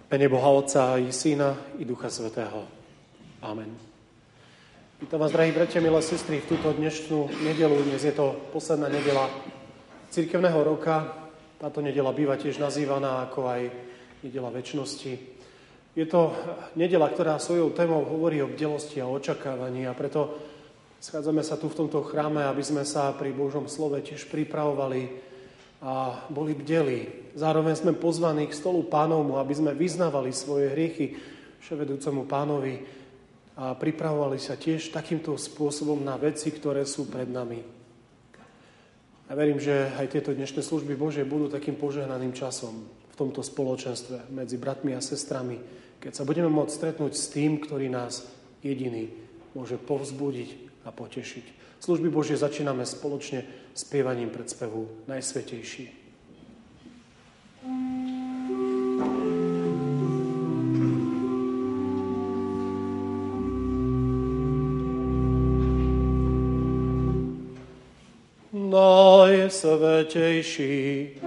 Mene Boha Otca i Syna i Ducha Svätého. Amen. Vítam vás, drahí bratia, milé sestry, v túto dnešnú nedeľu. Dnes je to posledná nedeľa cirkevného roka. Táto nedeľa býva tiež nazývaná ako aj nedeľa večnosti. Je to nedeľa, ktorá svojou témou hovorí o bdelosti a očakávaní, a preto schádzame sa tu v tomto chráme, aby sme sa pri Božom slove tiež pripravovali a boli bdelí. Zároveň sme pozvaní k stolu Pánovmu, aby sme vyznávali svoje hriechy vševedúcemu Pánovi a pripravovali sa tiež takýmto spôsobom na veci, ktoré sú pred nami. Ja verím, že aj tieto dnešné služby Božie budú takým požehnaným časom v tomto spoločenstve medzi bratmi a sestrami, keď sa budeme môcť stretnúť s tým, ktorý nás jediný môže povzbudiť a potešiť. Služby Božie začíname spoločne spievaním predspevu Najsvätejší. Najsvätejší.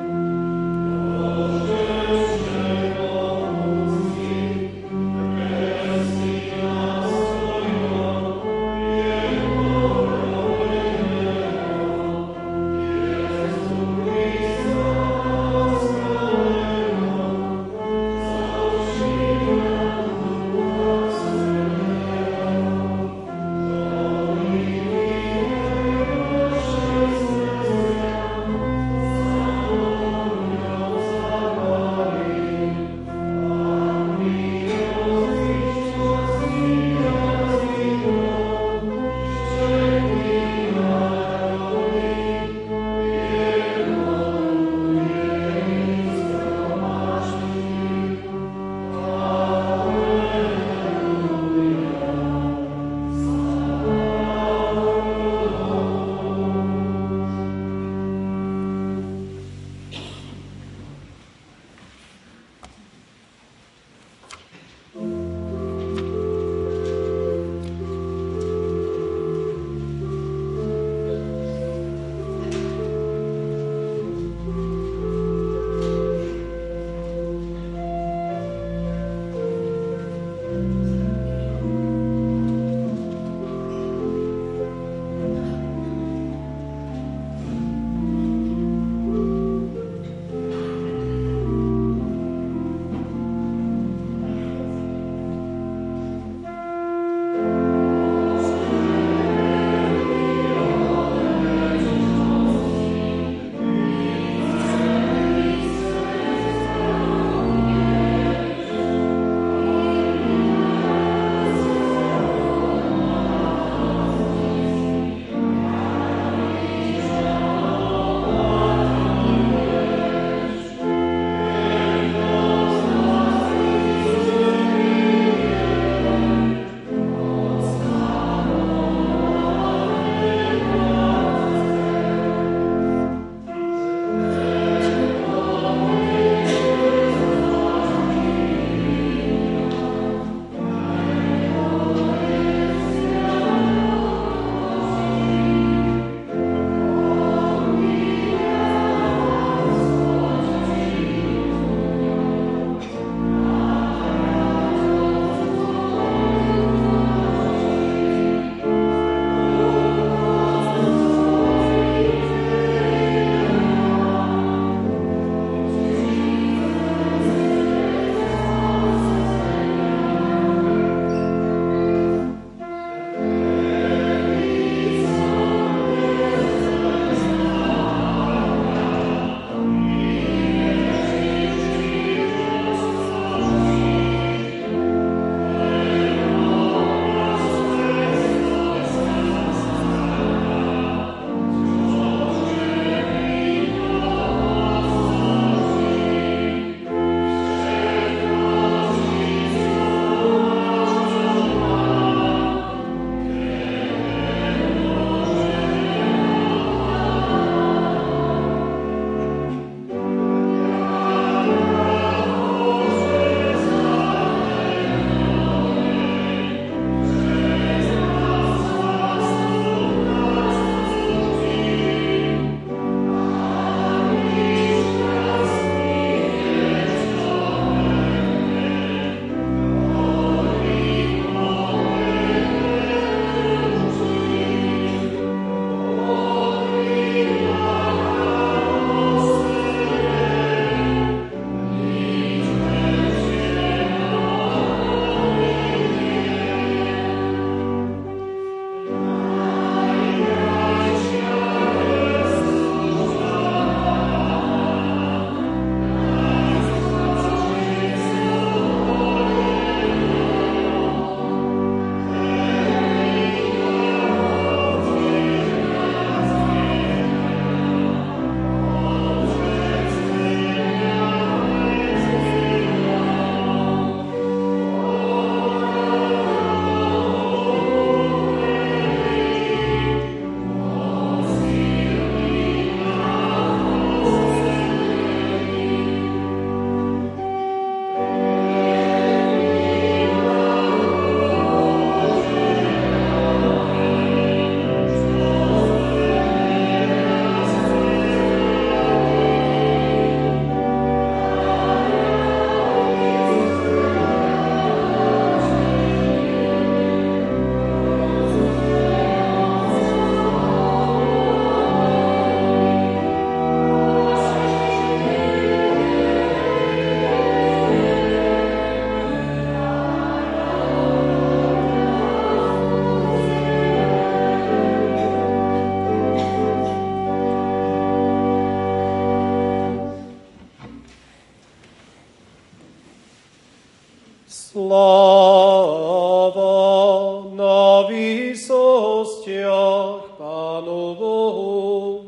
Sláva na výsostiach Pánu Bohu.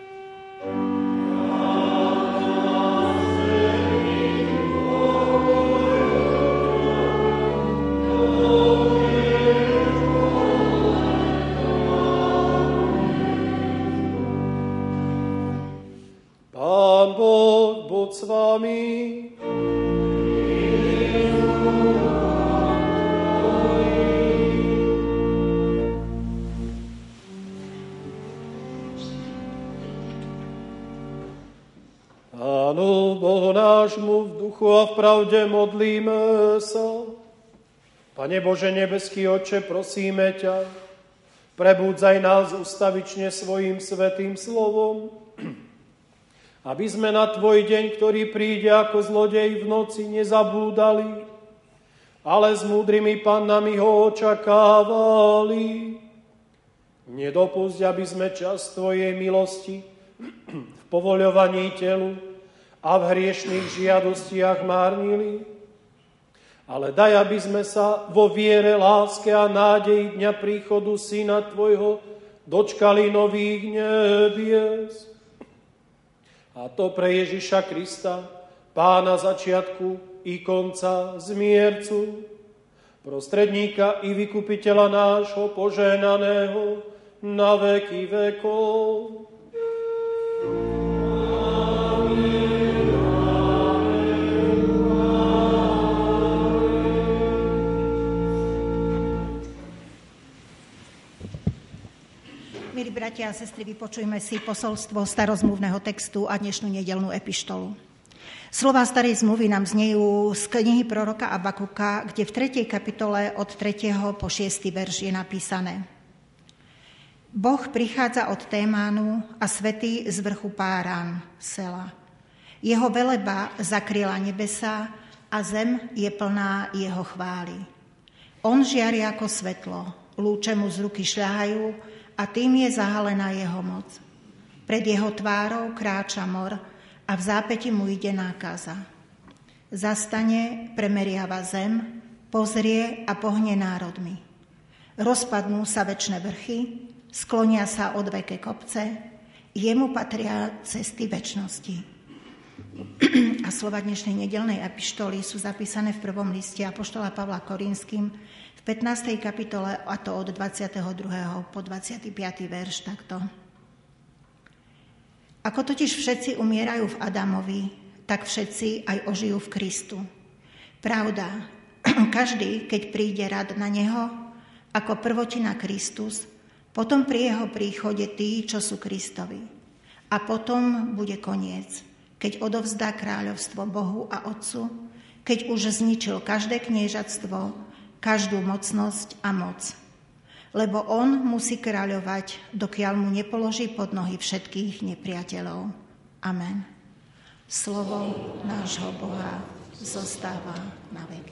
Pán Boh, buď s vami. Pánu Bohu nášmu v duchu a v pravde modlíme sa. Pane Bože nebeský Otče, prosíme ťa, prebúdzaj nás ustavične svojím svätým slovom, aby sme na Tvoj deň, ktorý príde ako zlodej v noci, nezabúdali, ale s múdrymi pannami ho očakávali. Nedopusť, aby sme čas Tvojej milosti v povoľovaní telu a v hriešných žiadostiach márnili, ale daj, aby sme sa vo viere, láske a nádeji dňa príchodu Syna Tvojho dočkali nových nebies. A to pre Ježiša Krista, Pána začiatku i konca, zmiercu, prostredníka i vykupiteľa nášho požehnaného na veky vekov. Milí bratia a sestry, vypočujme si posolstvo starozmluvného textu a dnešnú nedeľnú epištolu. Slová starej zmluvy nám znejú z knihy proroka Abakuka, kde v 3. kapitole od 3. po 6. verš je napísané: Boh prichádza od Témánu a svätý z vrchu Párán, Sela. Jeho veleba zakryla nebesá a zem je plná jeho chvály. On žiari ako svetlo, lúče mu z ruky šľahajú, a tým je zahalená jeho moc. Pred jeho tvárou kráča mor a v zápäti mu ide nákaza. Zastane, premeriava zem, pozrie a pohne národmi. Rozpadnú sa večné vrchy, sklonia sa odveké kopce, jemu patria cesty večnosti. A slova dnešnej nedeľnej epištoly sú zapísané v prvom liste apoštola Pavla Korínskym, v 15. kapitole, a to od 22. po 25. verš takto. Ako totiž všetci umierajú v Adamovi, tak všetci aj ožijú v Kristu. Pravda, každý, keď príde rad na neho, ako prvotina Kristus, potom pri jeho príchode tí, čo sú Kristovi. A potom bude koniec, keď odovzdá kráľovstvo Bohu a Otcu, keď už zničil každé kniežatstvo, každú mocnosť a moc. Lebo on musí kráľovať, dokiaľ mu nepoloží pod nohy všetkých nepriateľov. Amen. Slovo nášho Boha zostáva na veky.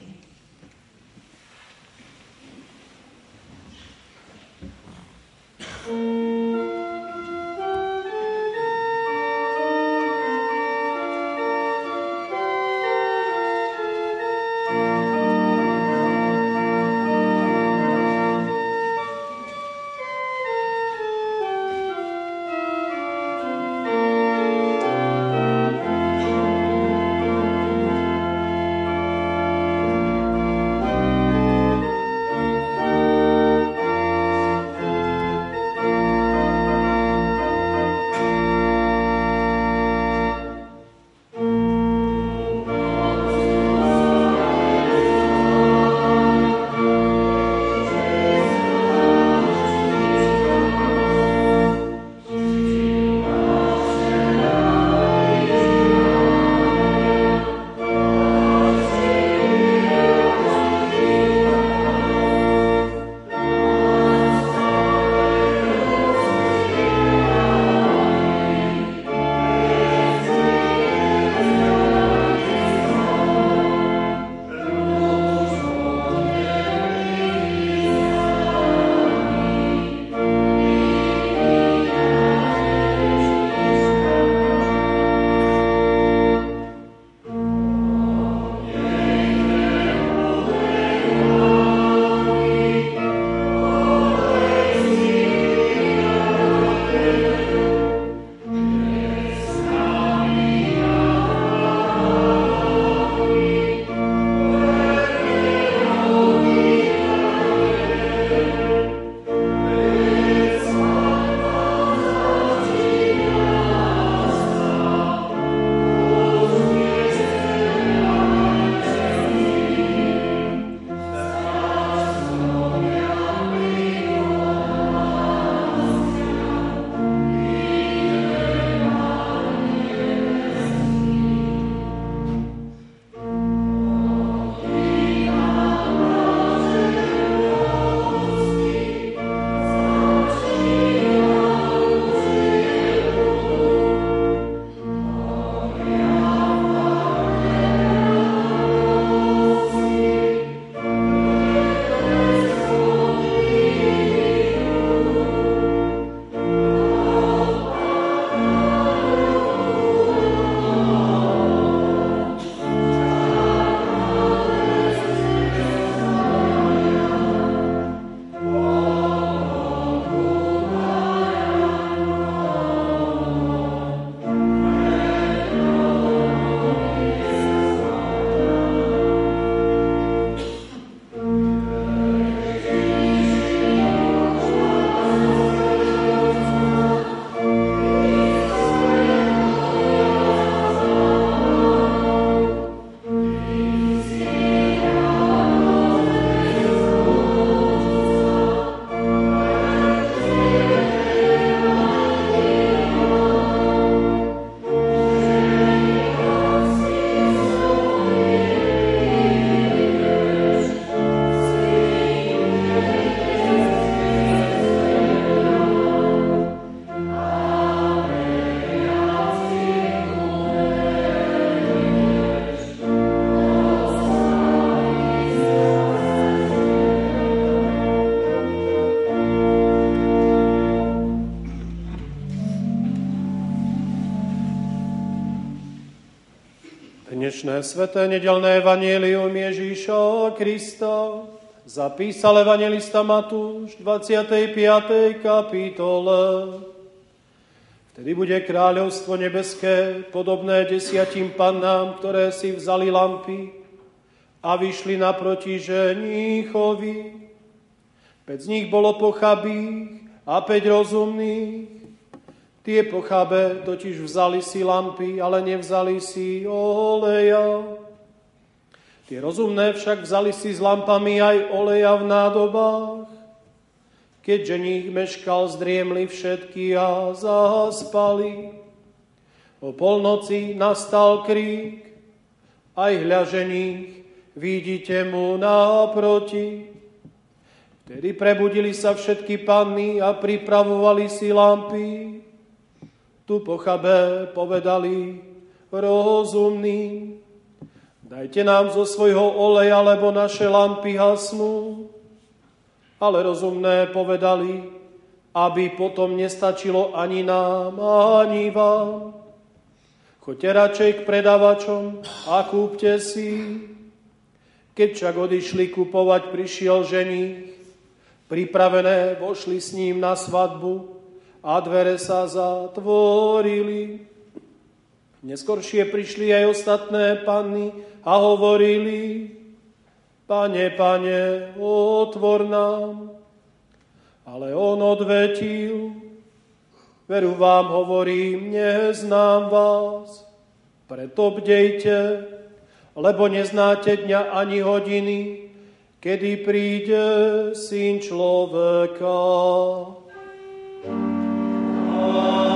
Dnešné sväté nedeľné evanjelium Ježíša Krista zapísal evanjelista Matúš v 25. kapitole. Vtedy bude kráľovstvo nebeské podobné 10 pannám, ktoré si vzali lampy a vyšli naproti ženíchovi. 5 z nich bolo pochabých a 5 rozumných. Tie pochabé totiž vzali si lampy, ale nevzali si oleja. Tie rozumné však vzali si s lampami aj oleja v nádobách. Keď ženích meškal, zdriemli všetky a zaspali. O polnoci nastal krík, aj hľa ženích, vidíte mu naproti. Vtedy prebudili sa všetky panny a pripravovali si lampy. Tu pochabé povedali rozumní: dajte nám zo svojho oleja, lebo naše lampy hasnú. Ale rozumné povedali, aby potom nestačilo ani nám, ani vám. Choďte radšej k predávačom a kúpte si. Keď však odišli kupovať, prišiel ženích. Pripravené vošli s ním na svadbu a dvere sa zatvorili. Neskoršie prišli aj ostatné panny a hovorili: Pane, Pane, otvor nám. Ale on odvetil: veru vám hovorím, neznám vás. Preto bdejte, lebo neznáte dňa ani hodiny, kedy príde Syn človeka. Amen.